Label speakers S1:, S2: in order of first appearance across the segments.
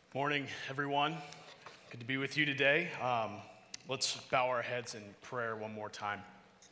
S1: Morning, everyone. Good to be with you today. Let's bow our heads in prayer one more time.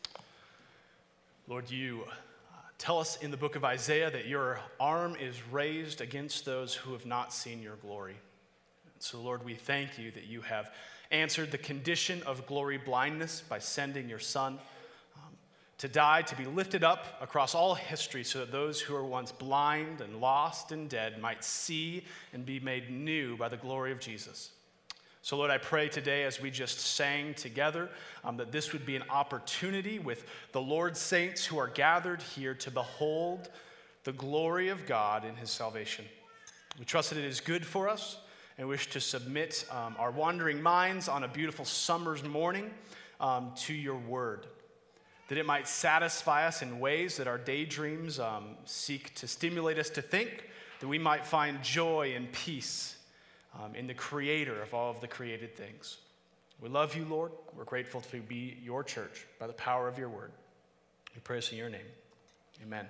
S1: Lord, you tell us in the book of Isaiah that your arm is raised against those who have not seen your glory. So, Lord, we thank you that you have answered the condition of glory blindness by sending your Son to die, to be lifted up across all history so that those who were once blind and lost and dead might see and be made new by the glory of Jesus. So, Lord, I pray today as we just sang together that this would be an opportunity with the Lord's saints who are gathered here to behold the glory of God in his salvation. We trust that it is good for us and wish to submit our wandering minds on a beautiful summer's morning to your word, that it might satisfy us in ways that our daydreams seek to stimulate us to think, that we might find joy and peace in the creator of all of the created things. We love you, Lord. We're grateful to be your church by the power of your word. We pray this in your name. Amen.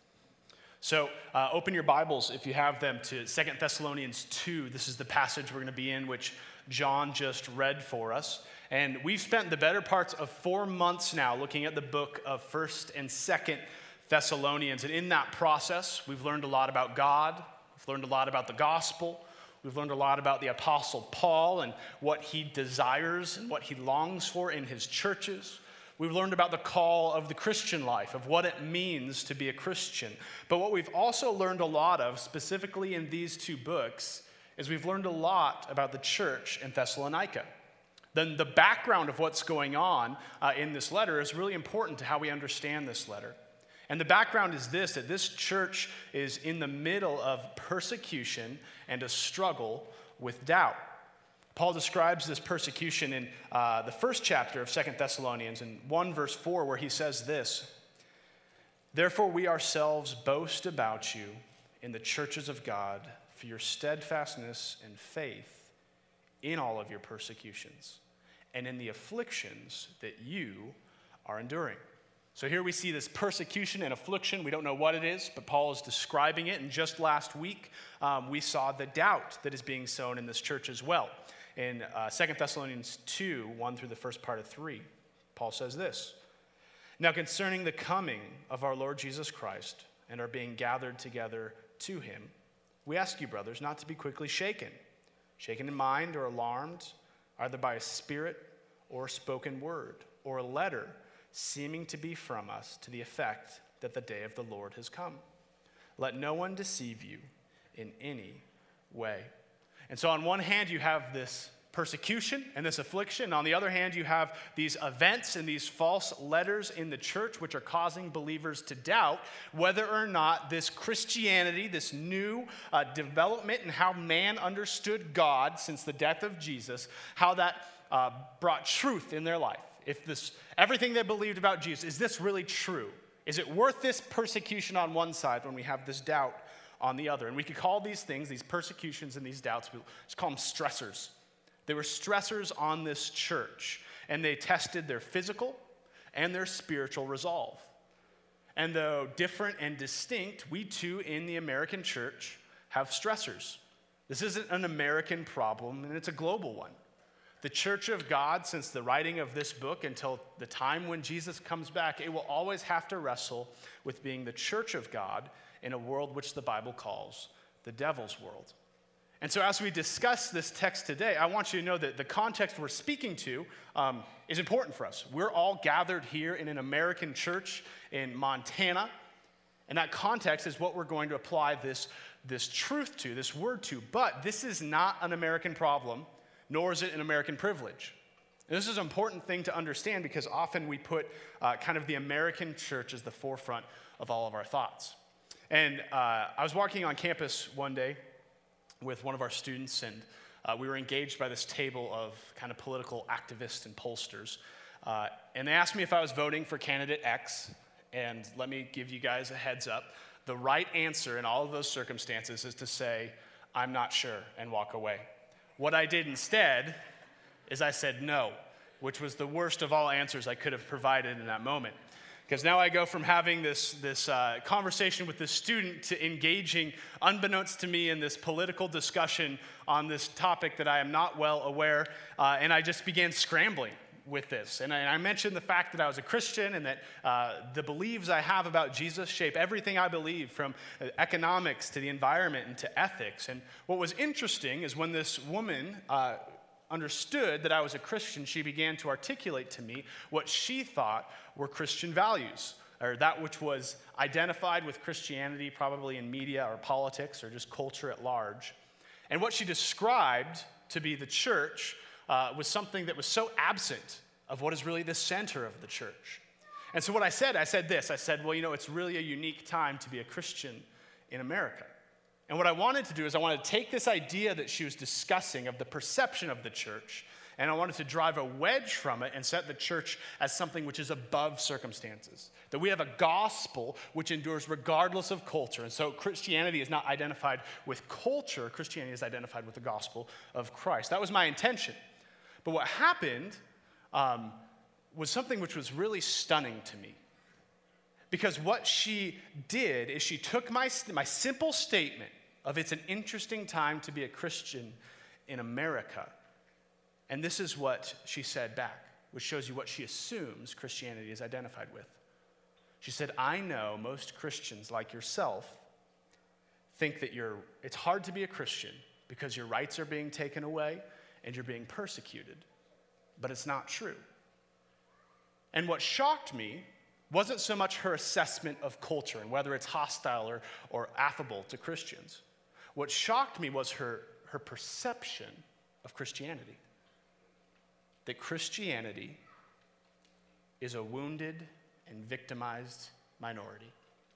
S1: So open your Bibles, if you have them, to 2 Thessalonians 2. This is the passage we're going to be in, which John just read for us. And we've spent the better parts of 4 months now looking at the book of 1st and 2nd Thessalonians. And in that process, we've learned a lot about God. We've learned a lot about the gospel. We've learned a lot about the Apostle Paul and what he desires and what he longs for in his churches. We've learned about the call of the Christian life, of what it means to be a Christian. But what we've also learned a lot of, specifically in these two books, is we've learned a lot about the church in Thessalonica. Then the background of what's going on in this letter is really important to how we understand this letter. And the background is this, that this church is in the middle of persecution and a struggle with doubt. Paul describes this persecution in the first chapter of 2 Thessalonians in 1 verse 4, where he says this: "Therefore we ourselves boast about you in the churches of God for your steadfastness and faith in all of your persecutions and in the afflictions that you are enduring." So here we see this persecution and affliction. We don't know what it is, but Paul is describing it. And just last week, we saw the doubt that is being sown in this church as well. In 2 Thessalonians 2, 1 through the first part of 3, Paul says this: "Now concerning the coming of our Lord Jesus Christ and our being gathered together to him, we ask you, brothers, not to be quickly shaken in mind or alarmed, either by a spirit or a spoken word or a letter seeming to be from us to the effect that the day of the Lord has come. Let no one deceive you in any way." And so on one hand, you have this persecution and this affliction. On the other hand, you have these events and these false letters in the church which are causing believers to doubt whether or not this Christianity, this new development in how man understood God since the death of Jesus, how that brought truth in their life. If this, everything they believed about Jesus, is this really true? Is it worth this persecution on one side when we have this doubt on the other? And we could call these things, these persecutions and these doubts, we just call them stressors. They were stressors on this church, and they tested their physical and their spiritual resolve. And though different and distinct, we too in the American church have stressors. This isn't an American problem, and it's a global one. The church of God, since the writing of this book until the time when Jesus comes back, it will always have to wrestle with being the church of God in a world which the Bible calls the devil's world. And so as we discuss this text today, I want you to know that the context we're speaking to is important for us. We're all gathered here in an American church in Montana, and that context is what we're going to apply this truth to, this word to. But this is not an American problem, nor is it an American privilege. And this is an important thing to understand because often we put kind of the American church as the forefront of all of our thoughts. And I was walking on campus one day with one of our students, and we were engaged by this table of kind of political activists and pollsters. And they asked me if I was voting for candidate X, and let me give you guys a heads up. The right answer in all of those circumstances is to say, "I'm not sure," and walk away. What I did instead is I said no, which was the worst of all answers I could have provided in that moment. Because now I go from having this conversation with this student to engaging, unbeknownst to me, in this political discussion on this topic that I am not well aware, and I just began scrambling with this. And I mentioned the fact that I was a Christian and that the beliefs I have about Jesus shape everything I believe, from economics to the environment and to ethics. And what was interesting is when this woman understood that I was a Christian, she began to articulate to me what she thought were Christian values, or that which was identified with Christianity, probably in media or politics or just culture at large. And what she described to be the church was something that was so absent of what is really the center of the church. And so what I said this. I said, well, it's really a unique time to be a Christian in America. And what I wanted to do is I wanted to take this idea that she was discussing of the perception of the church, and I wanted to drive a wedge from it and set the church as something which is above circumstances. That we have a gospel which endures regardless of culture. And so Christianity is not identified with culture. Christianity is identified with the gospel of Christ. That was my intention. But what happened was something which was really stunning to me. Because what she did is she took my simple statement of it's an interesting time to be a Christian in America, and this is what she said back, which shows you what she assumes Christianity is identified with. She said, I know most Christians like yourself think that it's hard to be a Christian because your rights are being taken away and you're being persecuted, but it's not true. And what shocked me wasn't so much her assessment of culture and whether it's hostile or affable to Christians. What shocked me was her perception of Christianity. That Christianity is a wounded and victimized minority.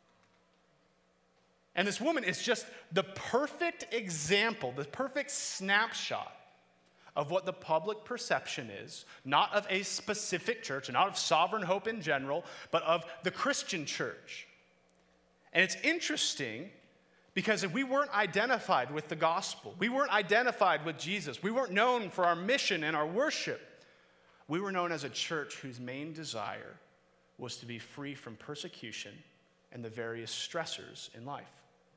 S1: And this woman is just the perfect example, the perfect snapshot of what the public perception is, not of a specific church, and not of Sovereign Hope in general, but of the Christian church. And it's interesting because if we weren't identified with the gospel, we weren't identified with Jesus, we weren't known for our mission and our worship, we were known as a church whose main desire was to be free from persecution and the various stressors in life.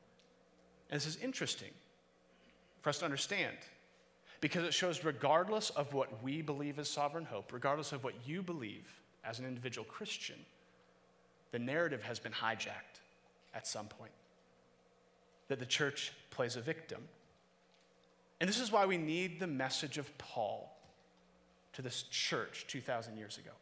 S1: And this is interesting for us to understand, because it shows regardless of what we believe as Sovereign Hope, regardless of what you believe as an individual Christian, the narrative has been hijacked at some point. That the church plays a victim. And this is why we need the message of Paul to this church 2,000 years ago.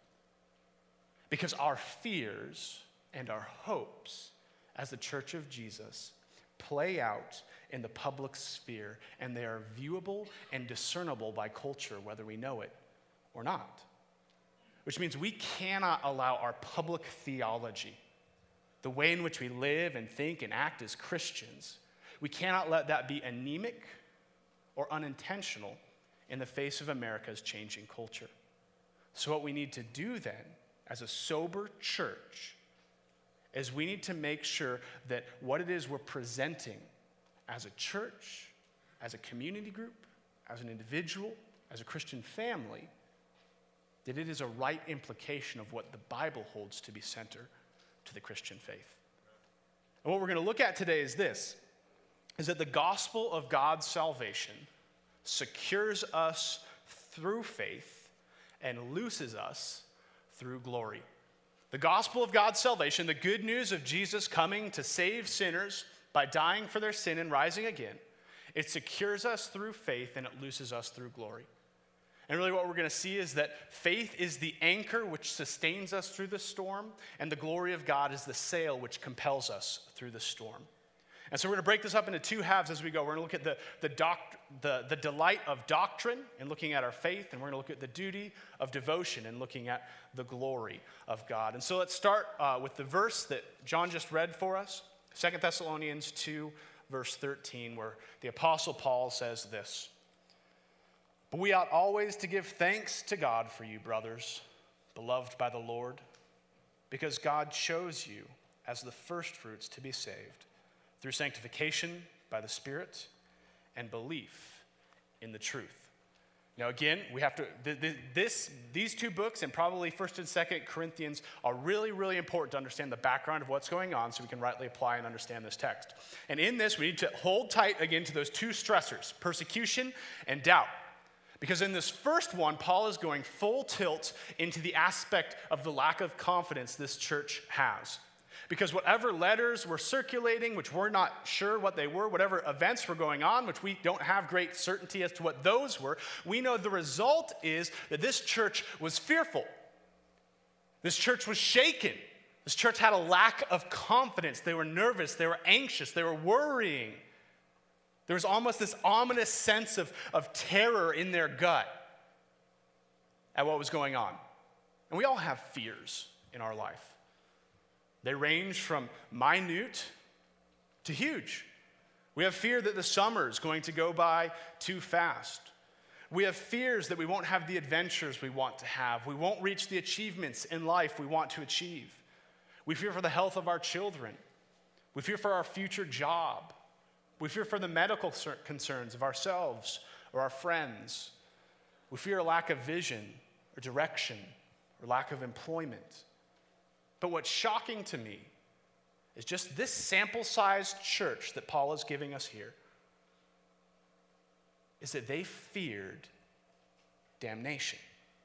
S1: Because our fears and our hopes as the church of Jesus play out in the public sphere, and they are viewable and discernible by culture, whether we know it or not. Which means we cannot allow our public theology, the way in which we live and think and act as Christians, we cannot let that be anemic or unintentional in the face of America's changing culture. So what we need to do then, as a sober church, is we need to make sure that what it is we're presenting as a church, as a community group, as an individual, as a Christian family, that it is a right implication of what the Bible holds to be center to the Christian faith. And what we're going to look at today is this, is that the gospel of God's salvation secures us through faith and looses us through glory. The gospel of God's salvation, the good news of Jesus coming to save sinners by dying for their sin and rising again, it secures us through faith and it looses us through glory. And really what we're going to see is that faith is the anchor which sustains us through the storm, and the glory of God is the sail which compels us through the storm. And so we're going to break this up into two halves as we go. We're going to look at the delight of doctrine and looking at our faith, and we're going to look at the duty of devotion and looking at the glory of God. And so let's start with the verse that John just read for us, 2 Thessalonians 2, verse 13, where the Apostle Paul says this: "But we ought always to give thanks to God for you, brothers, beloved by the Lord, because God chose you as the firstfruits to be saved, through sanctification by the Spirit and belief in the truth." Now again, we have to, these two books and probably 1st and 2nd Corinthians are really, really important to understand the background of what's going on so we can rightly apply and understand this text. And in this, we need to hold tight again to those two stressors, persecution and doubt. Because in this first one, Paul is going full tilt into the aspect of the lack of confidence this church has. Because whatever letters were circulating, which we're not sure what they were, whatever events were going on, which we don't have great certainty as to what those were, we know the result is that this church was fearful. This church was shaken. This church had a lack of confidence. They were nervous. They were anxious. They were worrying. There was almost this ominous sense of terror in their gut at what was going on. And we all have fears in our life. They range from minute to huge. We have fear that the summer is going to go by too fast. We have fears that we won't have the adventures we want to have. We won't reach the achievements in life we want to achieve. We fear for the health of our children. We fear for our future job. We fear for the medical concerns of ourselves or our friends. We fear a lack of vision or direction or lack of employment. But what's shocking to me is just this sample-sized church that Paul is giving us here is that they feared damnation.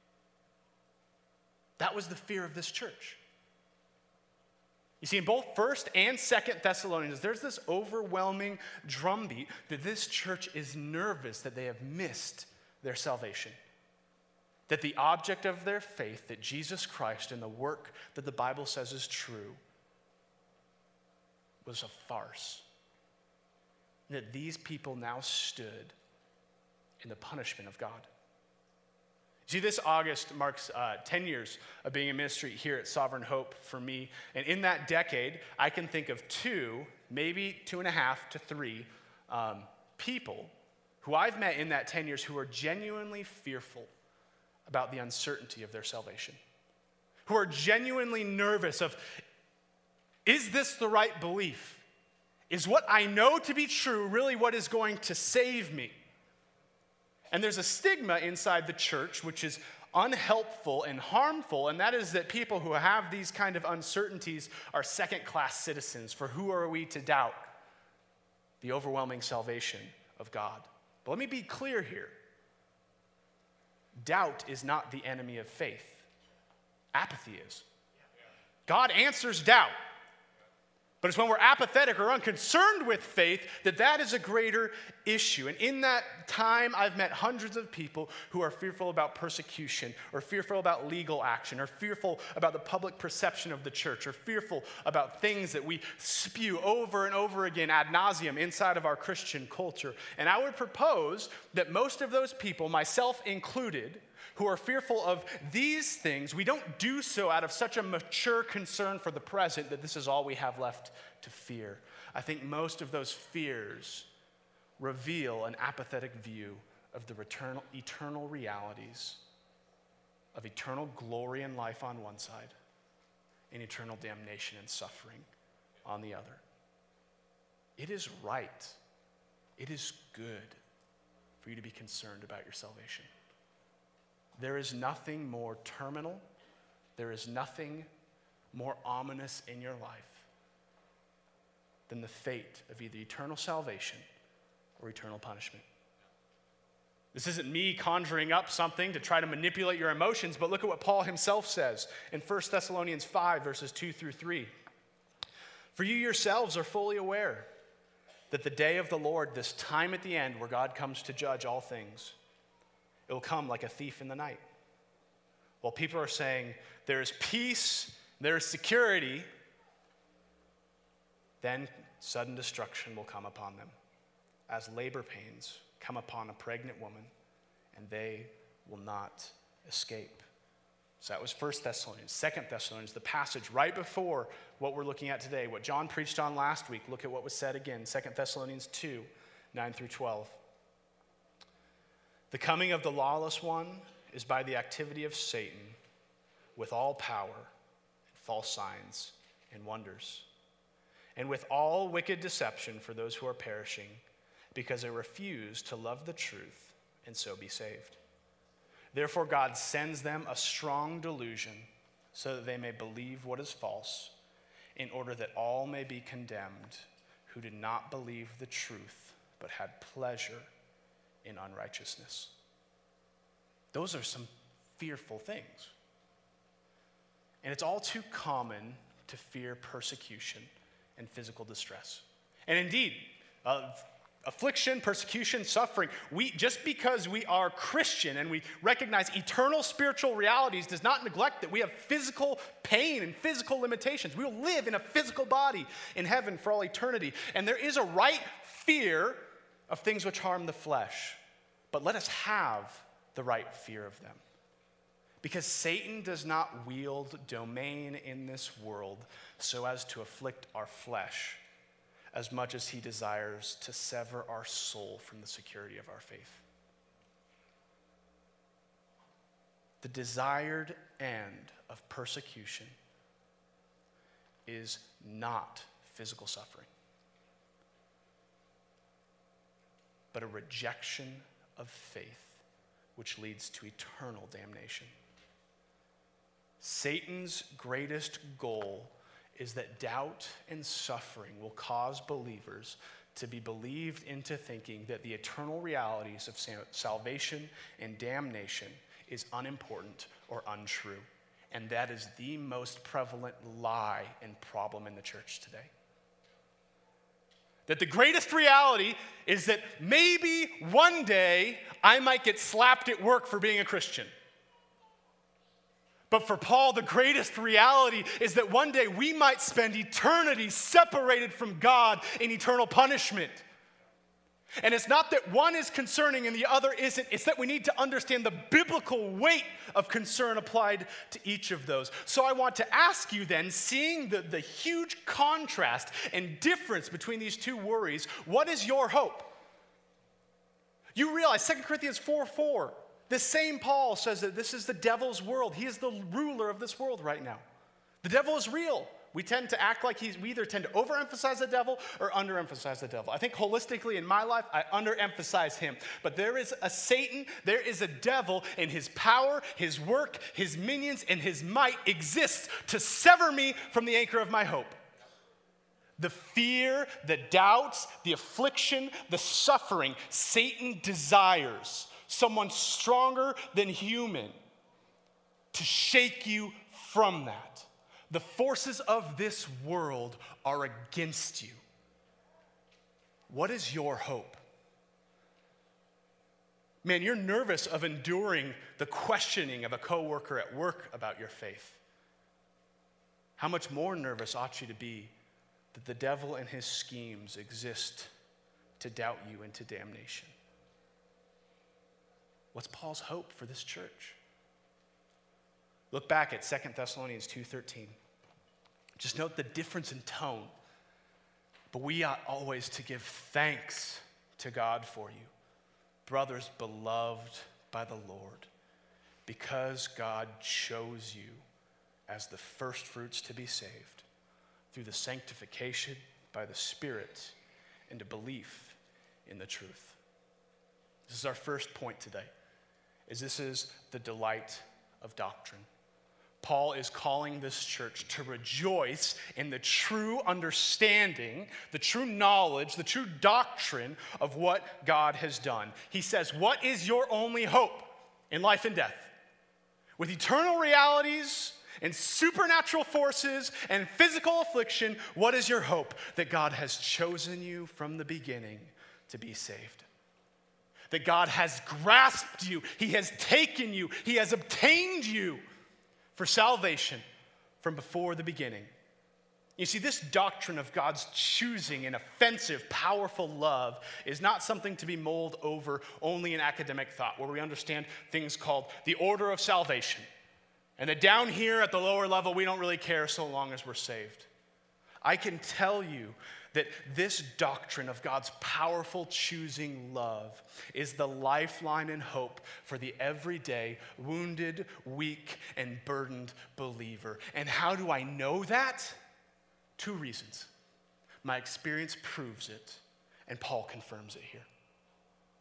S1: That was the fear of this church. You see, in both 1st and 2nd Thessalonians, there's this overwhelming drumbeat that this church is nervous that they have missed their salvation. That the object of their faith, that Jesus Christ and the work that the Bible says is true, was a farce. And that these people now stood in the punishment of God. See, this August marks 10 years of being in ministry here at Sovereign Hope for me. And in that decade, I can think of 2, maybe 2.5 to 3 people who I've met in that 10 years who are genuinely fearful about the uncertainty of their salvation, who are genuinely nervous of, is this the right belief? Is what I know to be true really what is going to save me? And there's a stigma inside the church which is unhelpful and harmful, and that is that people who have these kind of uncertainties are second-class citizens. For who are we to doubt the overwhelming salvation of God? But let me be clear here. Doubt is not the enemy of faith. Apathy is. God answers doubt. But it's when we're apathetic or unconcerned with faith that is a greater issue. And in that time, I've met hundreds of people who are fearful about persecution, or fearful about legal action, or fearful about the public perception of the church, or fearful about things that we spew over and over again ad nauseum inside of our Christian culture. And I would propose that most of those people, myself included, who are fearful of these things, we don't do so out of such a mature concern for the present that this is all we have left to fear. I think most of those fears reveal an apathetic view of the eternal realities of eternal glory and life on one side and eternal damnation and suffering on the other. It is right. It is good for you to be concerned about your salvation. There is nothing more terminal, there is nothing more ominous in your life than the fate of either eternal salvation or eternal punishment. This isn't me conjuring up something to try to manipulate your emotions, but look at what Paul himself says in 1 Thessalonians 5, verses 2 through 3. For you yourselves are fully aware that the day of the Lord, this time at the end where God comes to judge all things, it will come like a thief in the night. While people are saying there is peace, there is security, then sudden destruction will come upon them, as labor pains come upon a pregnant woman, and they will not escape. So that was 1 Thessalonians. 2 Thessalonians, the passage right before what we're looking at today, what John preached on last week. Look at what was said again, 2 Thessalonians 2, 9 through 12. The coming of the lawless one is by the activity of Satan with all power and false signs and wonders, and with all wicked deception for those who are perishing, because they refuse to love the truth and so be saved. Therefore, God sends them a strong delusion so that they may believe what is false, in order that all may be condemned who did not believe the truth, but had pleasure in unrighteousness. Those are some fearful things. And it's all too common to fear persecution and physical distress. And indeed, affliction, persecution, suffering, just because we are Christian and we recognize eternal spiritual realities does not neglect that we have physical pain and physical limitations. We will live in a physical body in heaven for all eternity. And there is a right fear of things which harm the flesh. But let us have the right fear of them. Because Satan does not wield domain in this world so as to afflict our flesh as much as he desires to sever our soul from the security of our faith. The desired end of persecution is not physical suffering, but a rejection of faith, which leads to eternal damnation. Satan's greatest goal is that doubt and suffering will cause believers to be believed into thinking that the eternal realities of salvation and damnation is unimportant or untrue. And that is the most prevalent lie and problem in the church today. That the greatest reality is that maybe one day I might get slapped at work for being a Christian. But for Paul, the greatest reality is that one day we might spend eternity separated from God in eternal punishment. And it's not that one is concerning and the other isn't. It's that we need to understand the biblical weight of concern applied to each of those. So I want to ask you then, seeing the huge contrast and difference between these two worries, what is your hope? You realize 2 Corinthians 4:4. The same Paul says that this is the devil's world. He is the ruler of this world right now. The devil is real. We tend to act like we either tend to overemphasize the devil or underemphasize the devil. I think holistically in my life, I underemphasize him. But there is a Satan, there is a devil, and his power, his work, his minions, and his might exists to sever me from the anchor of my hope. The fear, the doubts, the affliction, the suffering, Satan desires someone stronger than human to shake you from that. The forces of this world are against you. What is your hope? Man, you're nervous of enduring the questioning of a coworker at work about your faith. How much more nervous ought you to be that the devil and his schemes exist to doubt you into damnation? What's Paul's hope for this church? Look back at 2 Thessalonians 2:13. Just note the difference in tone. But we ought always to give thanks to God for you, brothers beloved by the Lord, because God chose you as the firstfruits to be saved through the sanctification by the Spirit and a belief in the truth. This is our first point today. This is the delight of doctrine. Paul is calling this church to rejoice in the true understanding, the true knowledge, the true doctrine of what God has done. He says, what is your only hope in life and death? With eternal realities and supernatural forces and physical affliction, what is your hope? That God has chosen you from the beginning to be saved. That God has grasped you, he has taken you, he has obtained you for salvation from before the beginning. You see, this doctrine of God's choosing an offensive, powerful love is not something to be mulled over only in academic thought, where we understand things called the order of salvation. And that down here at the lower level, we don't really care so long as we're saved. I can tell you that this doctrine of God's powerful choosing love is the lifeline and hope for the everyday, wounded, weak, and burdened believer. And how do I know that? 2 reasons. My experience proves it, and Paul confirms it here.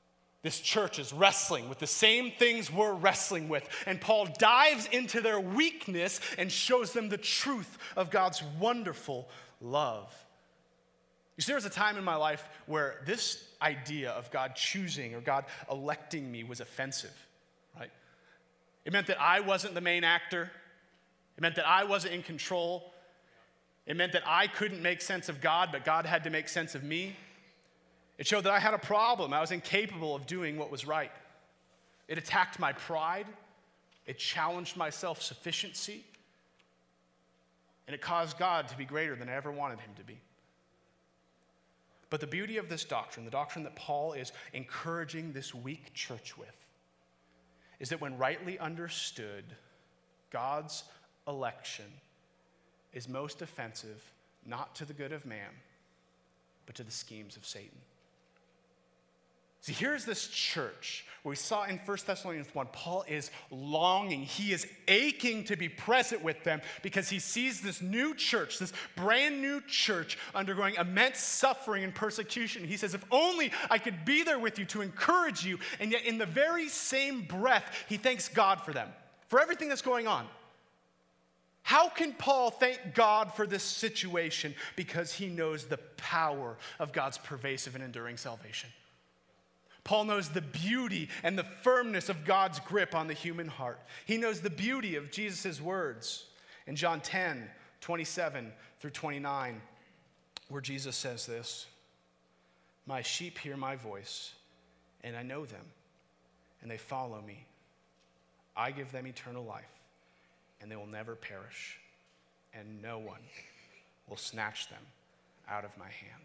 S1: This church is wrestling with the same things we're wrestling with. And Paul dives into their weakness and shows them the truth of God's wonderful love. You see, there was a time in my life where this idea of God choosing or God electing me was offensive, right? It meant that I wasn't the main actor. It meant that I wasn't in control. It meant that I couldn't make sense of God, but God had to make sense of me. It showed that I had a problem. I was incapable of doing what was right. It attacked my pride. It challenged my self-sufficiency. And it caused God to be greater than I ever wanted him to be. But the beauty of this doctrine, the doctrine that Paul is encouraging this weak church with, is that when rightly understood, God's election is most offensive not to the good of man, but to the schemes of Satan. See, here's this church where we saw in 1 Thessalonians 1, Paul is longing, he is aching to be present with them because he sees this new church, this brand new church undergoing immense suffering and persecution. He says, if only I could be there with you to encourage you. And yet in the very same breath, he thanks God for them, for everything that's going on. How can Paul thank God for this situation? Because he knows the power of God's pervasive and enduring salvation. Paul knows the beauty and the firmness of God's grip on the human heart. He knows the beauty of Jesus' words in John 10, 27 through 29, where Jesus says this, "My sheep hear my voice, and I know them, and they follow me. I give them eternal life, and they will never perish, and no one will snatch them out of my hand."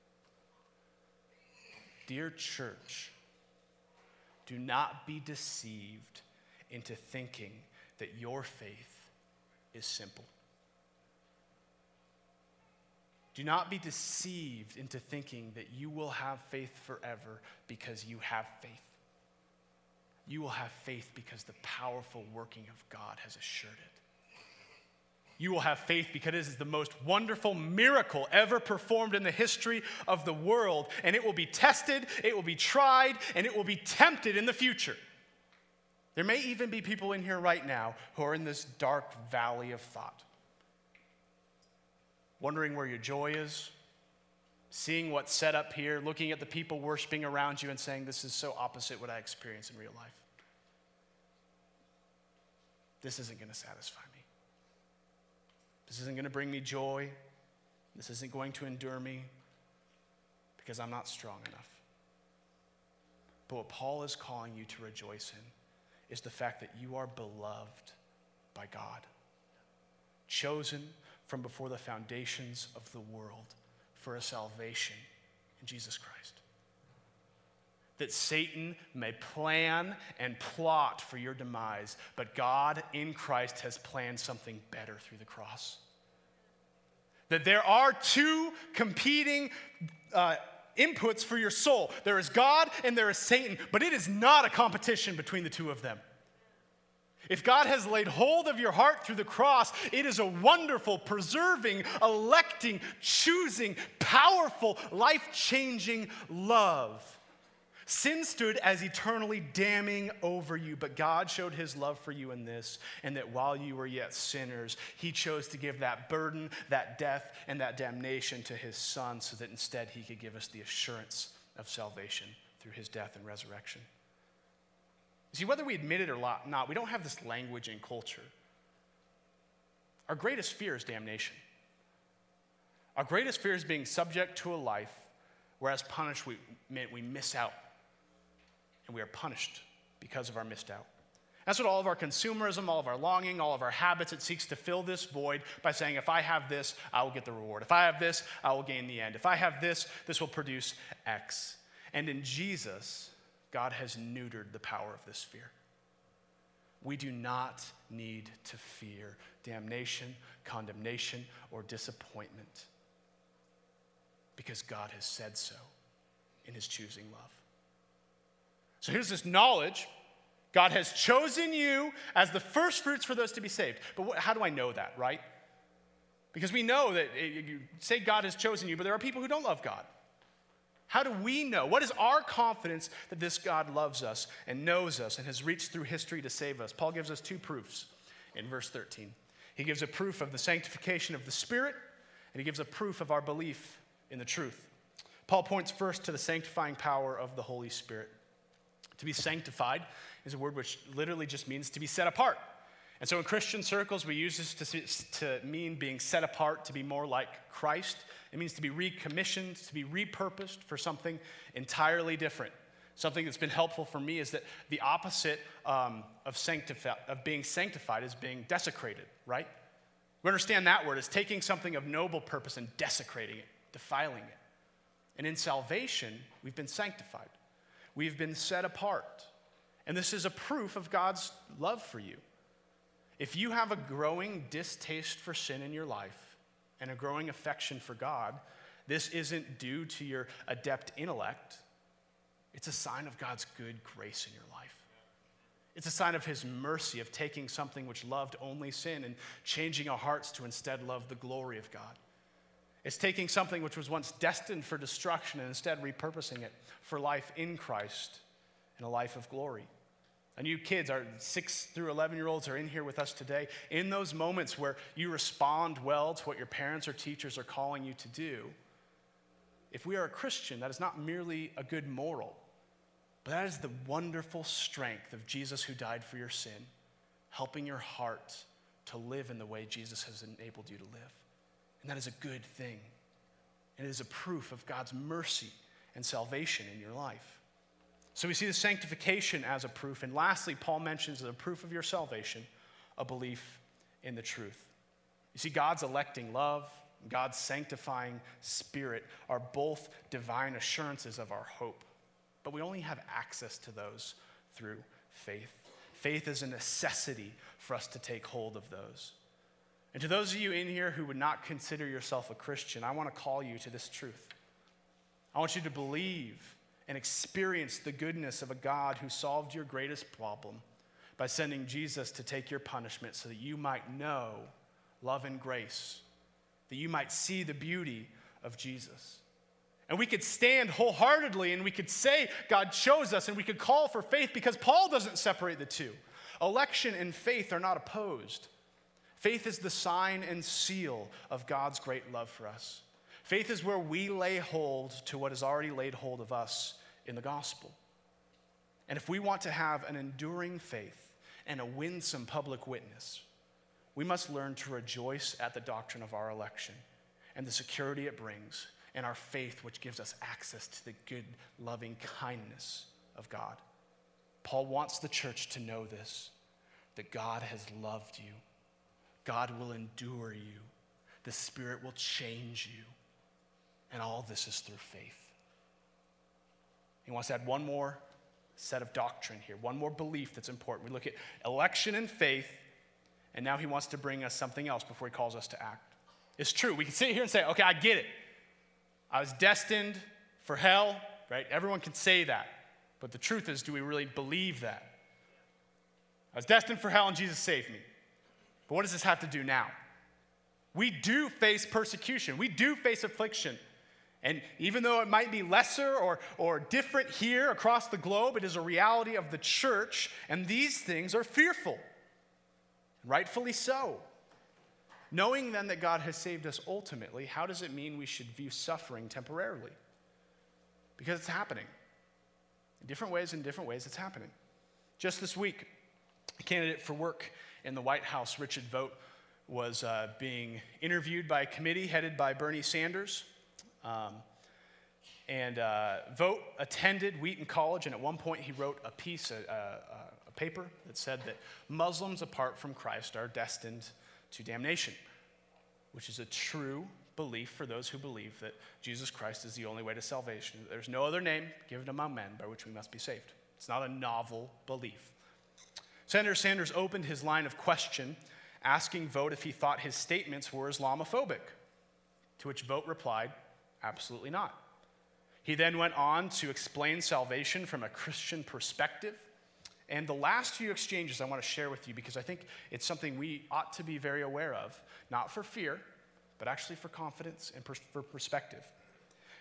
S1: Dear church, do not be deceived into thinking that your faith is simple. Do not be deceived into thinking that you will have faith forever because you have faith. You will have faith because the powerful working of God has assured it. You will have faith because it is the most wonderful miracle ever performed in the history of the world. And it will be tested, it will be tried, and it will be tempted in the future. There may even be people in here right now who are in this dark valley of thought, wondering where your joy is, seeing what's set up here, looking at the people worshiping around you and saying, this is so opposite what I experience in real life. This isn't going to satisfy me. This isn't going to bring me joy. This isn't going to endure me because I'm not strong enough. But what Paul is calling you to rejoice in is the fact that you are beloved by God, chosen from before the foundations of the world for a salvation in Jesus Christ. That Satan may plan and plot for your demise, but God in Christ has planned something better through the cross. That there are two competing inputs for your soul. There is God and there is Satan, but it is not a competition between the two of them. If God has laid hold of your heart through the cross, it is a wonderful, preserving, electing, choosing, powerful, life-changing love. Sin stood as eternally damning over you, but God showed his love for you in this, and that while you were yet sinners, he chose to give that burden, that death, and that damnation to his Son so that instead he could give us the assurance of salvation through his death and resurrection. See, whether we admit it or not, we don't have this language and culture. Our greatest fear is damnation. Our greatest fear is being subject to a life where as punishment we miss out. And we are punished because of our missed out. That's what all of our consumerism, all of our longing, all of our habits, it seeks to fill this void by saying, if I have this, I will get the reward. If I have this, I will gain the end. If I have this, this will produce X. And in Jesus, God has neutered the power of this fear. We do not need to fear damnation, condemnation, or disappointment because God has said so in his choosing love. So here's this knowledge. God has chosen you as the first fruits for those to be saved. But how do I know that, right? Because we know that you say God has chosen you, but there are people who don't love God. How do we know? What is our confidence that this God loves us and knows us and has reached through history to save us? Paul gives us two proofs in verse 13. He gives a proof of the sanctification of the Spirit, and he gives a proof of our belief in the truth. Paul points first to the sanctifying power of the Holy Spirit. To be sanctified is a word which literally just means to be set apart. And so in Christian circles, we use this to mean being set apart, to be more like Christ. It means to be recommissioned, to be repurposed for something entirely different. Something that's been helpful for me is that the opposite of being sanctified is being desecrated, right? We understand that word as taking something of noble purpose and desecrating it, defiling it. And in salvation, we've been sanctified. We've been set apart. And this is a proof of God's love for you. If you have a growing distaste for sin in your life and a growing affection for God, this isn't due to your adept intellect. It's a sign of God's good grace in your life. It's a sign of his mercy of taking something which loved only sin and changing our hearts to instead love the glory of God. It's taking something which was once destined for destruction and instead repurposing it for life in Christ and a life of glory. And you kids, our 6 through 11-year-olds are in here with us today. In those moments where you respond well to what your parents or teachers are calling you to do, if we are a Christian, that is not merely a good moral, but that is the wonderful strength of Jesus who died for your sin, helping your heart to live in the way Jesus has enabled you to live. And that is a good thing. And it is a proof of God's mercy and salvation in your life. So we see the sanctification as a proof. And lastly, Paul mentions as a proof of your salvation, a belief in the truth. You see, God's electing love, God's sanctifying spirit are both divine assurances of our hope. But we only have access to those through faith. Faith is a necessity for us to take hold of those. And to those of you in here who would not consider yourself a Christian, I want to call you to this truth. I want you to believe and experience the goodness of a God who solved your greatest problem by sending Jesus to take your punishment so that you might know love and grace, that you might see the beauty of Jesus. And we could stand wholeheartedly and we could say God chose us and we could call for faith because Paul doesn't separate the two. Election and faith are not opposed. Faith is the sign and seal of God's great love for us. Faith is where we lay hold to what has already laid hold of us in the gospel. And if we want to have an enduring faith and a winsome public witness, we must learn to rejoice at the doctrine of our election and the security it brings and our faith which gives us access to the good, loving kindness of God. Paul wants the church to know this, that God has loved you. God will endure you. The Spirit will change you. And all this is through faith. He wants to add one more set of doctrine here, one more belief that's important. We look at election and faith, and now he wants to bring us something else before he calls us to act. It's true. We can sit here and say, okay, I get it. I was destined for hell, right? Everyone can say that. But the truth is, do we really believe that? I was destined for hell and Jesus saved me. But what does this have to do now? We do face persecution. We do face affliction. And even though it might be lesser or different here across the globe, it is a reality of the church, and these things are fearful. Rightfully so. Knowing then that God has saved us ultimately, how does it mean we should view suffering temporarily? Because it's happening. In different ways it's happening. Just this week, a candidate for work in the White House, Richard Vogt, was being interviewed by a committee headed by Bernie Sanders. Vogt attended Wheaton College, and at one point he wrote a paper that said that Muslims apart from Christ are destined to damnation, which is a true belief for those who believe that Jesus Christ is the only way to salvation. There's no other name given among men by which we must be saved. It's not a novel belief. Senator Sanders opened his line of question asking Vogt if he thought his statements were Islamophobic, to which Vogt replied, absolutely not. He then went on to explain salvation from a Christian perspective. And the last few exchanges I want to share with you because I think it's something we ought to be very aware of, not for fear, but actually for confidence and for perspective.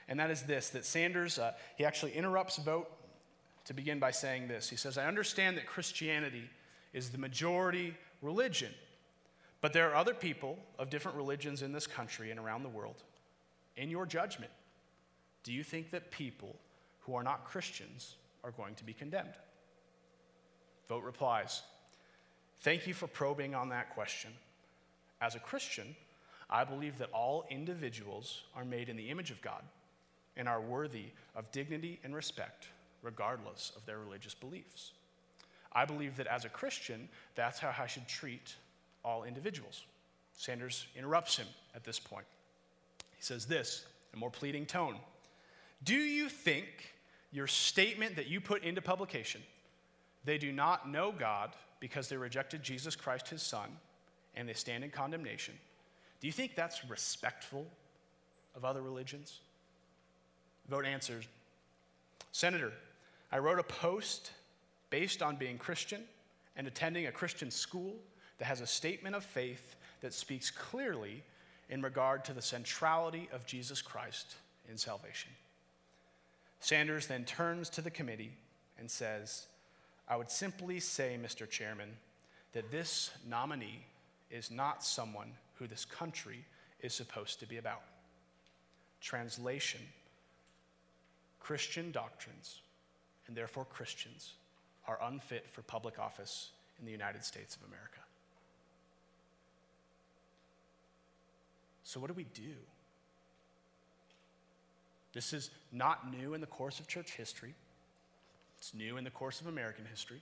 S1: And that is this, that Sanders, he actually interrupts Vogt to begin by saying this. He says, I understand that Christianity is the majority religion, but there are other people of different religions in this country and around the world. In your judgment, do you think that people who are not Christians are going to be condemned? Vogt replies, thank you for probing on that question. As a Christian, I believe that all individuals are made in the image of God and are worthy of dignity and respect, regardless of their religious beliefs. I believe that as a Christian, that's how I should treat all individuals. Sanders interrupts him at this point. He says this, in a more pleading tone. Do you think your statement that you put into publication, they do not know God because they rejected Jesus Christ, his son, and they stand in condemnation, do you think that's respectful of other religions? Vogt answers, Senator, I wrote a post based on being Christian and attending a Christian school that has a statement of faith that speaks clearly in regard to the centrality of Jesus Christ in salvation. Sanders then turns to the committee and says, I would simply say, Mr. Chairman, that this nominee is not someone who this country is supposed to be about. Translation, Christian doctrines, and therefore Christians, are unfit for public office in the United States of America. So what do we do? This is not new in the course of church history. It's new in the course of American history.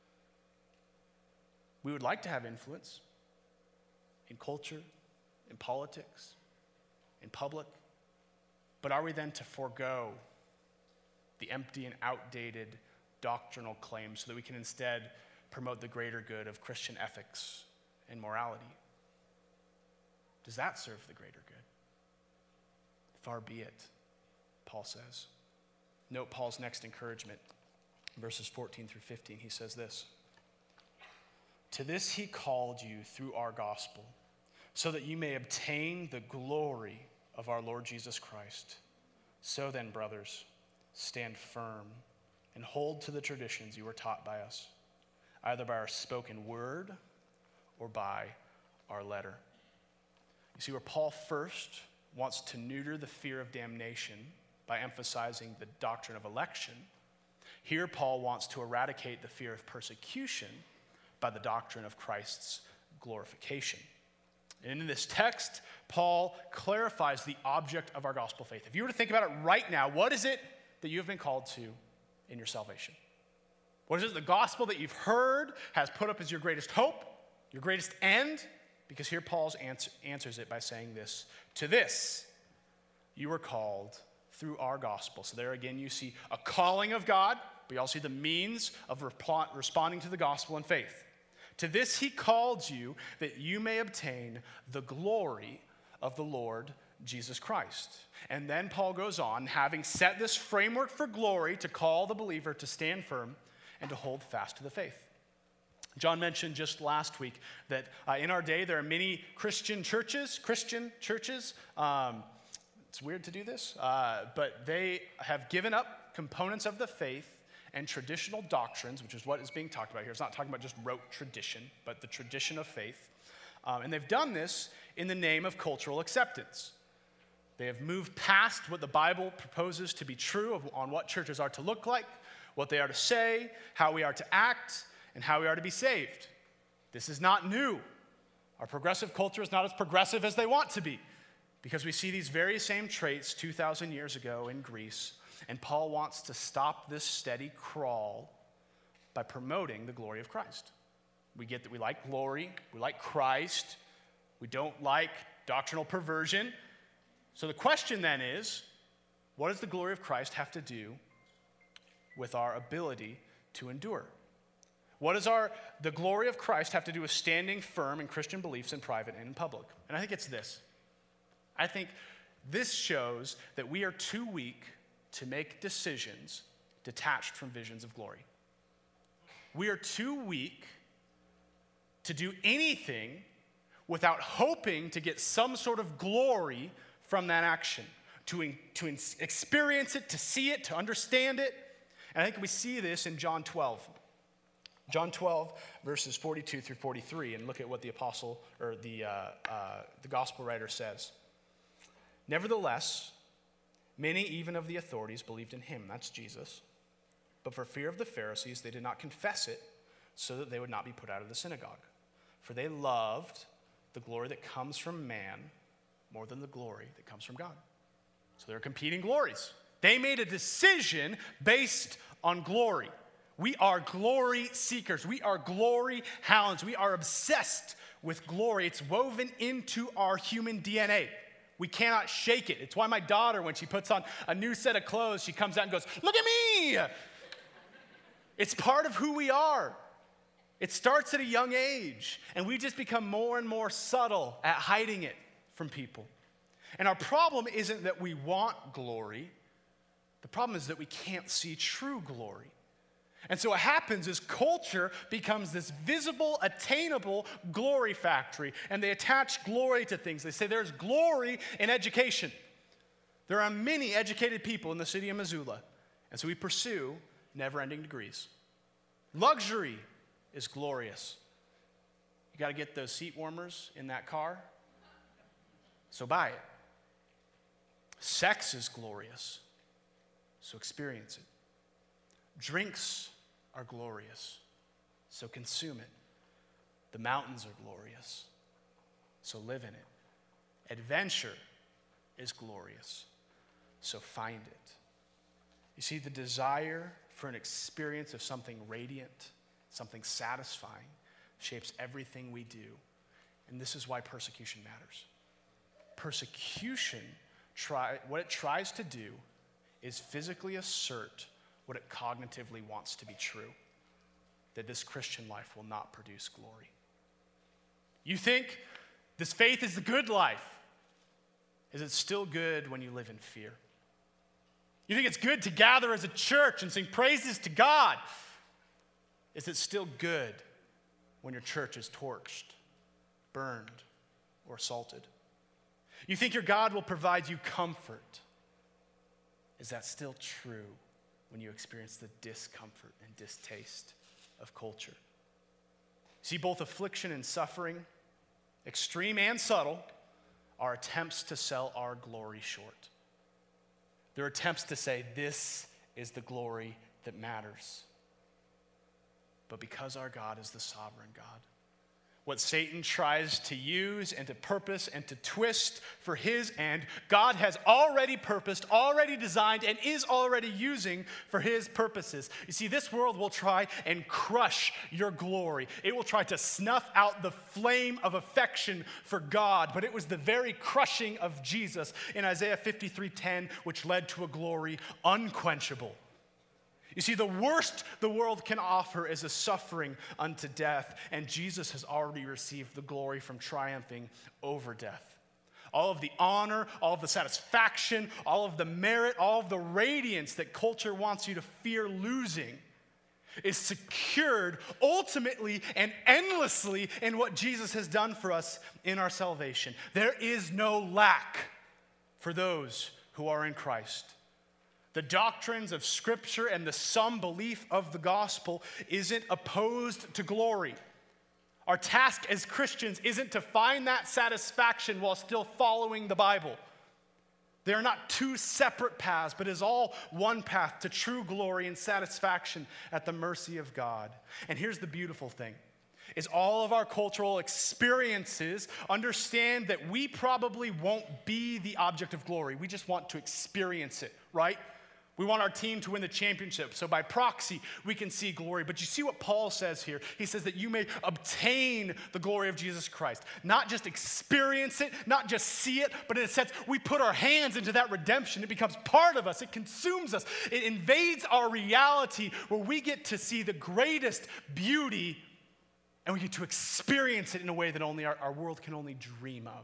S1: We would like to have influence in culture, in politics, in public, but are we then to forego the empty and outdated doctrinal claims so that we can instead promote the greater good of Christian ethics and morality? Does that serve the greater good? Far be it, Paul says. Note Paul's next encouragement, verses 14 through 15. He says this, to this he called you through our gospel, so that you may obtain the glory of our Lord Jesus Christ. So then, brothers, stand firm and hold to the traditions you were taught by us, either by our spoken word or by our letter. You see, where Paul first wants to neuter the fear of damnation by emphasizing the doctrine of election, here Paul wants to eradicate the fear of persecution by the doctrine of Christ's glorification. And in this text, Paul clarifies the object of our gospel faith. If you were to think about it right now, what is it that you have been called to in your salvation? What is it the gospel that you've heard has put up as your greatest hope, your greatest end? Because here Paul answers it by saying this, to this you were called through our gospel. So there again you see a calling of God, but you also see the means of responding to the gospel in faith. To this he called you that you may obtain the glory of the Lord Jesus Christ. And then Paul goes on, having set this framework for glory, to call the believer to stand firm and to hold fast to the faith. John mentioned just last week that in our day there are many Christian churches. It's weird to do this, but they have given up components of the faith and traditional doctrines, which is what is being talked about here. It's not talking about just rote tradition, but the tradition of faith. And they've done this in the name of cultural acceptance. They have moved past what the Bible proposes to be true on what churches are to look like, what they are to say, how we are to act, and how we are to be saved. This is not new. Our progressive culture is not as progressive as they want to be, because we see these very same traits 2,000 years ago in Greece. And Paul wants to stop this steady crawl by promoting the glory of Christ. We get that we like glory, we like Christ, we don't like doctrinal perversion. So the question then is, what does the glory of Christ have to do with our ability to endure? What does the glory of Christ have to do with standing firm in Christian beliefs in private and in public? And I think it's this. I think this shows that we are too weak to make decisions detached from visions of glory. We are too weak to do anything without hoping to get some sort of glory from that action. experience it, to see it, to understand it. And I think we see this in John 12. John 12, verses 42 through 43, and look at what the apostle, or the gospel writer says. Nevertheless, many even of the authorities believed in him, that's Jesus. But for fear of the Pharisees, they did not confess it, so that they would not be put out of the synagogue. For they loved the glory that comes from man more than the glory that comes from God. So they're competing glories. They made a decision based on glory. We are glory seekers. We are glory hounds. We are obsessed with glory. It's woven into our human DNA. We cannot shake it. It's why my daughter, when she puts on a new set of clothes, she comes out and goes, "Look at me!" It's part of who we are. It starts at a young age, and we just become more and more subtle at hiding it from people. And our problem isn't that we want glory. The problem is that we can't see true glory. And so what happens is culture becomes this visible, attainable glory factory, and they attach glory to things. They say there's glory in education. There are many educated people in the city of Missoula, and so we pursue never-ending degrees. Luxury is glorious. You got to get those seat warmers in that car, so buy it. Sex is glorious, so experience it. Drinks are glorious, so consume it. The mountains are glorious, so live in it. Adventure is glorious, so find it. You see, the desire for an experience of something radiant, something satisfying, shapes everything we do. And this is why persecution matters. Persecution, what it tries to do is physically assert what it cognitively wants to be true, that this Christian life will not produce glory. You think this faith is the good life. Is it still good when you live in fear? You think it's good to gather as a church and sing praises to God. Is it still good when your church is torched, burned, or assaulted? You think your God will provide you comfort. Is that still true when you experience the discomfort and distaste of culture? See, both affliction and suffering, extreme and subtle, are attempts to sell our glory short. They're attempts to say, this is the glory that matters. But because our God is the sovereign God, what Satan tries to use and to purpose and to twist for his end, God has already purposed, already designed, and is already using for his purposes. You see, this world will try and crush your glory. It will try to snuff out the flame of affection for God, but it was the very crushing of Jesus in Isaiah 53:10 which led to a glory unquenchable. You see, the worst the world can offer is a suffering unto death, and Jesus has already received the glory from triumphing over death. All of the honor, all of the satisfaction, all of the merit, all of the radiance that culture wants you to fear losing is secured ultimately and endlessly in what Jesus has done for us in our salvation. There is no lack for those who are in Christ. The doctrines of Scripture and the sum belief of the gospel isn't opposed to glory. Our task as Christians isn't to find that satisfaction while still following the Bible. They are not two separate paths, but is all one path to true glory and satisfaction at the mercy of God. And here's the beautiful thing, is all of our cultural experiences understand that we probably won't be the object of glory. We just want to experience it, right? We want our team to win the championship. So by proxy, we can see glory. But you see what Paul says here. He says that you may obtain the glory of Jesus Christ. Not just experience it, not just see it, but in a sense, we put our hands into that redemption. It becomes part of us. It consumes us. It invades our reality where we get to see the greatest beauty and we get to experience it in a way that only our world can only dream of.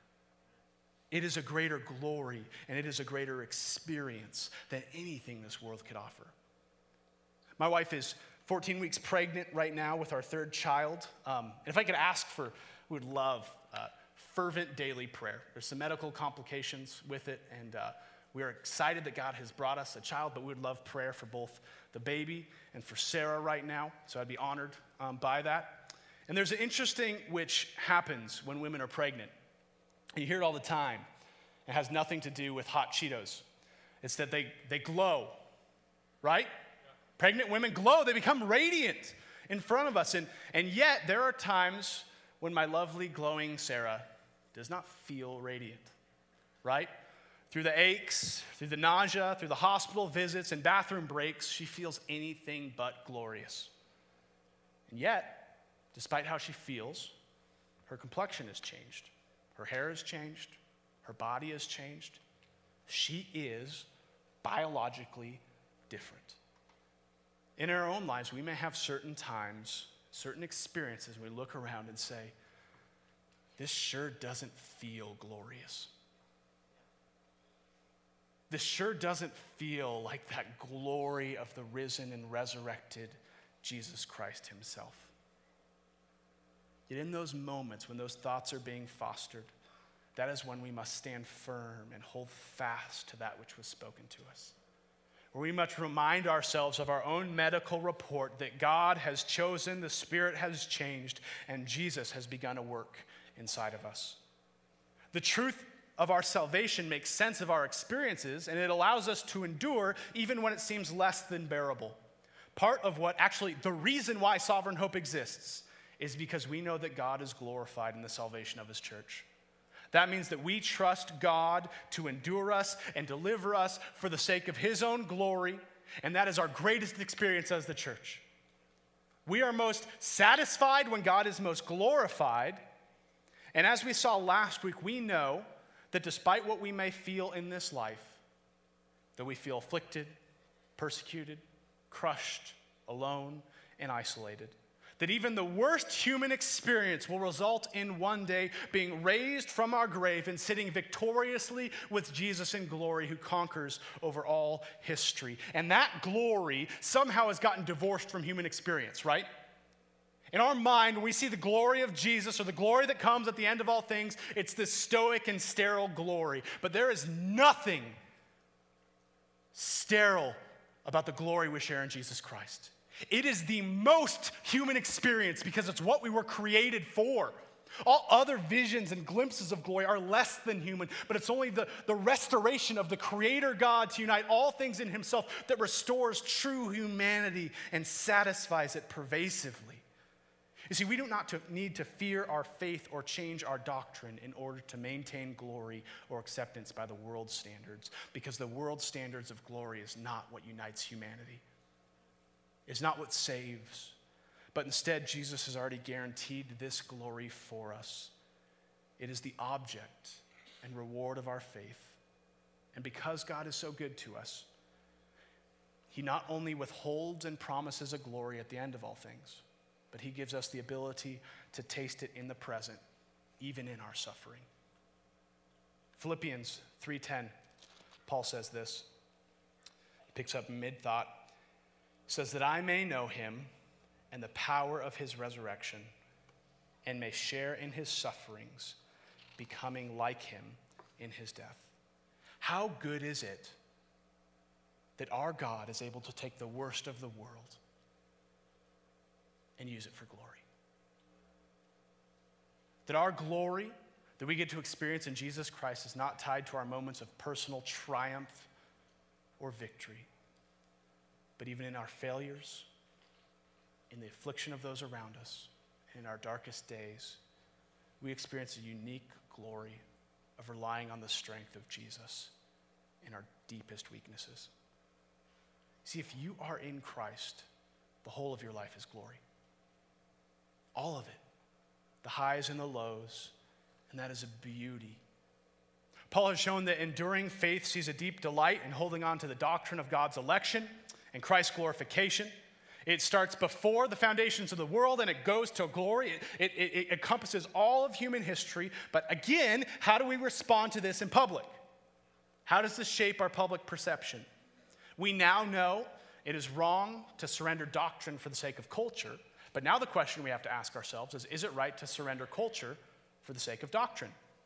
S1: It is a greater glory and it is a greater experience than anything this world could offer. My wife is 14 weeks pregnant right now with our third child. And if I could ask for, we would love fervent daily prayer. There's some medical complications with it, and we are excited that God has brought us a child, but we would love prayer for both the baby and for Sarah right now, so I'd be honored by that. And there's an interesting which happens when women are pregnant. You hear it all the time. It has nothing to do with hot Cheetos. It's that they glow, right? Yeah. Pregnant women glow. They become radiant in front of us. And yet, there are times when my lovely, glowing Sarah does not feel radiant, right? Through the aches, through the nausea, through the hospital visits and bathroom breaks, she feels anything but glorious. And yet, despite how she feels, her complexion has changed. Her hair has changed. Her body has changed. She is biologically different. In our own lives, we may have certain times, certain experiences, we look around and say, this sure doesn't feel glorious. This sure doesn't feel like that glory of the risen and resurrected Jesus Christ himself. Yet in those moments when those thoughts are being fostered, that is when we must stand firm and hold fast to that which was spoken to us. Where we must remind ourselves of our own medical report that God has chosen, the Spirit has changed, and Jesus has begun a work inside of us. The truth of our salvation makes sense of our experiences, and it allows us to endure even when it seems less than bearable. Part of what actually, the reason why Sovereign Hope exists is because we know that God is glorified in the salvation of his church. That means that we trust God to endure us and deliver us for the sake of his own glory, and that is our greatest experience as the church. We are most satisfied when God is most glorified, and as we saw last week, we know that despite what we may feel in this life, that we feel afflicted, persecuted, crushed, alone, and isolated, that even the worst human experience will result in one day being raised from our grave and sitting victoriously with Jesus in glory, who conquers over all history. And that glory somehow has gotten divorced from human experience, right? In our mind, when we see the glory of Jesus or the glory that comes at the end of all things, it's this stoic and sterile glory. But there is nothing sterile about the glory we share in Jesus Christ. It is the most human experience because it's what we were created for. All other visions and glimpses of glory are less than human, but it's only the restoration of the Creator God to unite all things in himself that restores true humanity and satisfies it pervasively. You see, we do not need to fear our faith or change our doctrine in order to maintain glory or acceptance by the world's standards, because the world's standards of glory is not what unites humanity. It's not what saves, but instead Jesus has already guaranteed this glory for us. It is the object and reward of our faith. And because God is so good to us, he not only withholds and promises a glory at the end of all things, but he gives us the ability to taste it in the present, even in our suffering. Philippians 3:10, Paul says this. He picks up mid-thought. Says that I may know him and the power of his resurrection, and may share in his sufferings, becoming like him in his death. How good is it that our God is able to take the worst of the world and use it for glory? That our glory that we get to experience in Jesus Christ is not tied to our moments of personal triumph or victory, but even in our failures, in the affliction of those around us, in our darkest days, we experience a unique glory of relying on the strength of Jesus in our deepest weaknesses. See, if you are in Christ, the whole of your life is glory. All of it. The highs and the lows, and that is a beauty. Paul has shown that enduring faith sees a deep delight in holding on to the doctrine of God's election and Christ's glorification. It starts before the foundations of the world and it goes to glory. It encompasses all of human history. But again, how do we respond to this in public? How does this shape our public perception? We now know it is wrong to surrender doctrine for the sake of culture. But now the question we have to ask ourselves is it right to surrender culture for the sake of doctrine?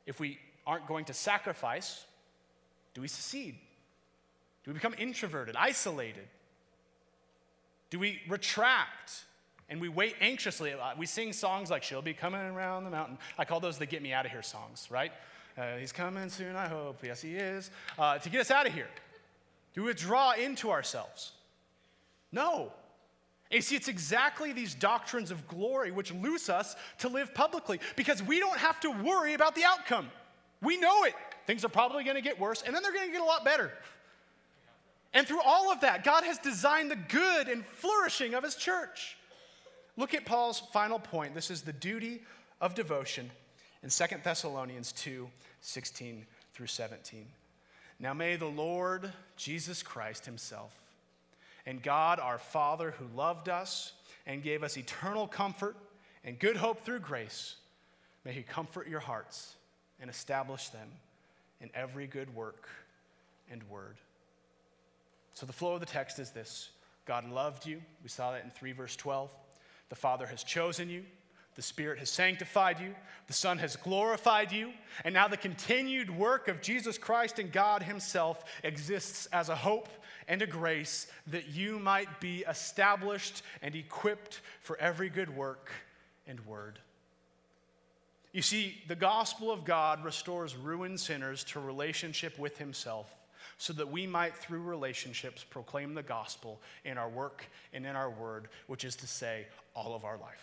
S1: If we aren't going to sacrifice, do we secede? Do we become introverted, isolated? Do we retract and we wait anxiously? We sing songs like, she'll be coming around the mountain. I call those the get me out of here songs, right? He's coming soon, I hope. Yes, he is. To get us out of here. Do we withdraw into ourselves? No. And you see, it's exactly these doctrines of glory which loose us to live publicly because we don't have to worry about the outcome. We know it. Things are probably going to get worse, and then they're going to get a lot better. And through all of that, God has designed the good and flourishing of his church. Look at Paul's final point. This is the duty of devotion in 2 Thessalonians 2:16 through 17. Now may the Lord Jesus Christ himself and God our Father who loved us and gave us eternal comfort and good hope through grace, may he comfort your hearts and establish them in every good work and word. So the flow of the text is this. God loved you. We saw that in 3 verse 12. The Father has chosen you. The Spirit has sanctified you. The Son has glorified you. And now the continued work of Jesus Christ and God himself exists as a hope and a grace that you might be established and equipped for every good work and word. You see, the gospel of God restores ruined sinners to relationship with himself so that we might, through relationships, proclaim the gospel in our work and in our word, which is to say, all of our life.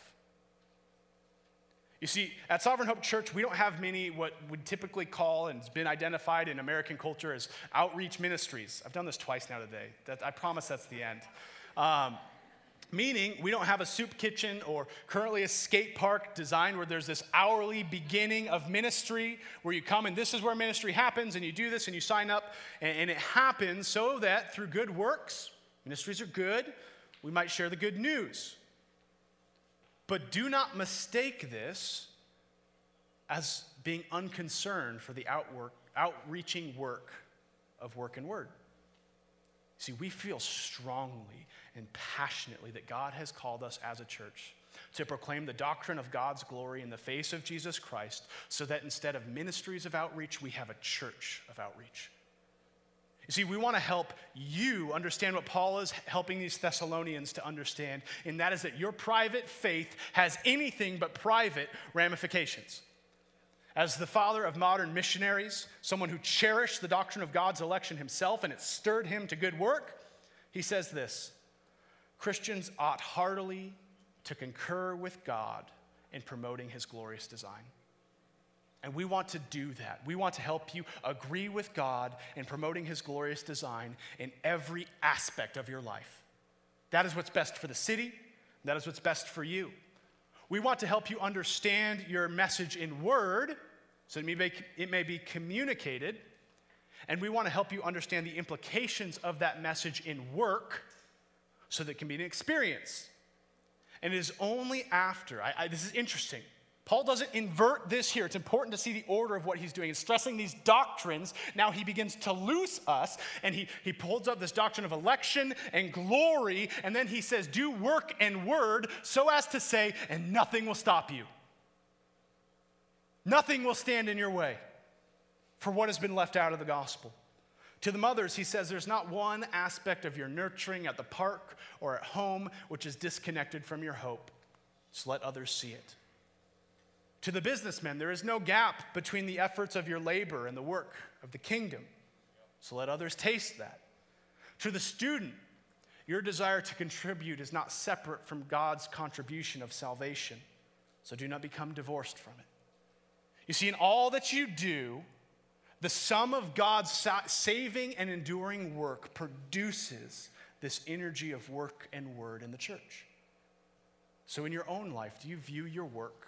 S1: You see, at Sovereign Hope Church, we don't have many what we'd typically call and has been identified in American culture as outreach ministries. I've done this twice now today. I promise that's the end. Meaning, we don't have a soup kitchen or currently a skate park designed where there's this hourly beginning of ministry where you come and this is where ministry happens and you do this and you sign up and it happens so that through good works, ministries are good, we might share the good news. But do not mistake this as being unconcerned for the outreaching work of work and word. See, we feel strongly and passionately that God has called us as a church to proclaim the doctrine of God's glory in the face of Jesus Christ so that instead of ministries of outreach, we have a church of outreach. You see, we want to help you understand what Paul is helping these Thessalonians to understand, and that is that your private faith has anything but private ramifications. As the father of modern missionaries, someone who cherished the doctrine of God's election himself and it stirred him to good work, he says this: Christians ought heartily to concur with God in promoting his glorious design. And we want to do that. We want to help you agree with God in promoting his glorious design in every aspect of your life. That is what's best for the city. That is what's best for you. We want to help you understand your message in word so it may be communicated. And we want to help you understand the implications of that message in work so that it can be an experience. And it is only after, this is interesting, Paul doesn't invert this here. It's important to see the order of what he's doing. He's stressing these doctrines. Now he begins to loose us, and he pulls up this doctrine of election and glory, and then he says, do work and word, so as to say, and nothing will stop you. Nothing will stand in your way for what has been left out of the gospel. To the mothers, he says, there's not one aspect of your nurturing at the park or at home which is disconnected from your hope. So let others see it. To the businessmen, there is no gap between the efforts of your labor and the work of the kingdom. So let others taste that. To the student, your desire to contribute is not separate from God's contribution of salvation. So do not become divorced from it. You see, in all that you do, the sum of God's saving and enduring work produces this energy of work and word in the church. So in your own life, do you view your work?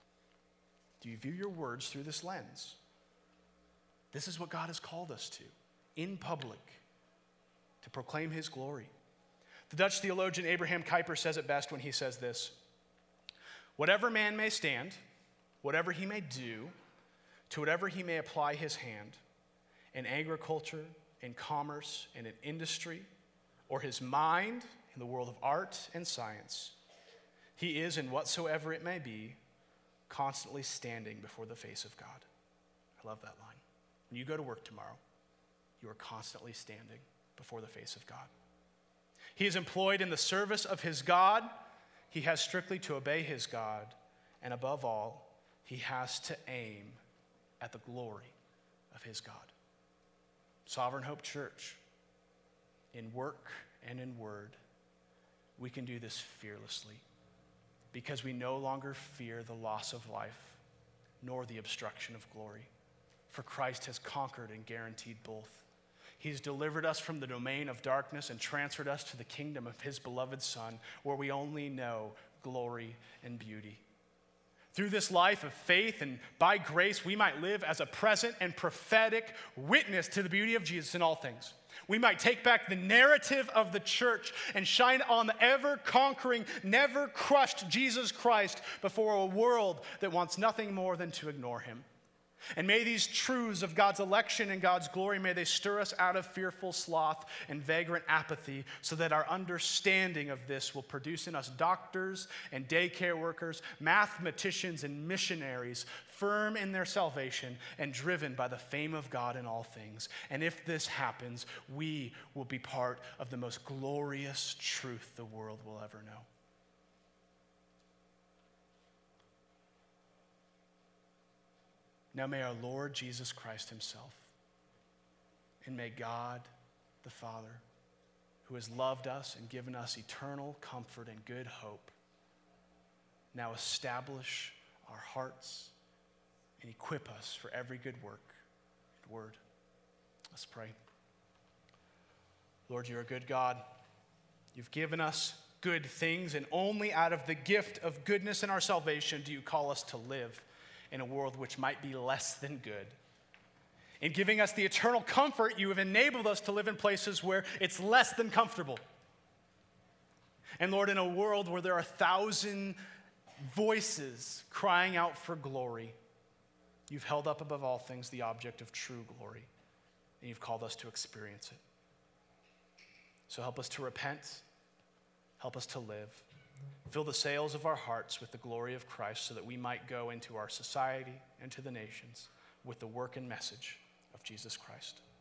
S1: Do you view your words through this lens? This is what God has called us to, in public, to proclaim his glory. The Dutch theologian Abraham Kuyper says it best when he says this: whatever man may stand, whatever he may do, to whatever he may apply his hand, in agriculture, in commerce, and in industry, or his mind in the world of art and science, he is, in whatsoever it may be, constantly standing before the face of God. I love that line. When you go to work tomorrow, you are constantly standing before the face of God. He is employed in the service of his God. He has strictly to obey his God. And above all, he has to aim at the glory of his God. Sovereign Hope Church, in work and in word, we can do this fearlessly because we no longer fear the loss of life nor the obstruction of glory. For Christ has conquered and guaranteed both. He's delivered us from the domain of darkness and transferred us to the kingdom of his beloved Son, where we only know glory and beauty. Through this life of faith and by grace, we might live as a present and prophetic witness to the beauty of Jesus in all things. We might take back the narrative of the church and shine on the ever-conquering, never-crushed Jesus Christ before a world that wants nothing more than to ignore him. And may these truths of God's election and God's glory, may they stir us out of fearful sloth and vagrant apathy so that our understanding of this will produce in us doctors and daycare workers, mathematicians and missionaries, firm in their salvation and driven by the fame of God in all things. And if this happens, we will be part of the most glorious truth the world will ever know. Now may our Lord Jesus Christ himself, and may God the Father, who has loved us and given us eternal comfort and good hope, now establish our hearts and equip us for every good work and word. Let's pray. Lord, you're a good God. You've given us good things, and only out of the gift of goodness and our salvation do you call us to live in a world which might be less than good. In giving us the eternal comfort, you have enabled us to live in places where it's less than comfortable. And Lord, in a world where there are 1,000 voices crying out for glory, you've held up above all things the object of true glory, and you've called us to experience it. So help us to repent, help us to live. Fill the sails of our hearts with the glory of Christ so that we might go into our society and to the nations with the work and message of Jesus Christ.